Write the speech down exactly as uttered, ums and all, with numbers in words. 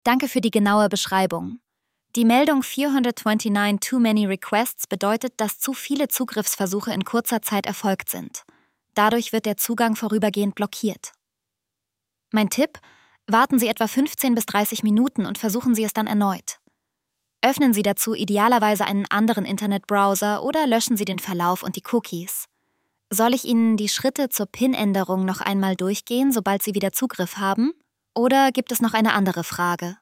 Danke für die genaue Beschreibung. Die Meldung vierhundertneunundneunzig Too Many Requests bedeutet, dass zu viele Zugriffsversuche in kurzer Zeit erfolgt sind. Dadurch wird der Zugang vorübergehend blockiert. Mein Tipp: Warten Sie etwa fünfzehn bis dreißig Minuten und versuchen Sie es dann erneut. Öffnen Sie dazu idealerweise einen anderen Internetbrowser oder löschen Sie den Verlauf und die Cookies. Soll ich Ihnen die Schritte zur P I N-Änderung noch einmal durchgehen, sobald Sie wieder Zugriff haben? Oder gibt es noch eine andere Frage?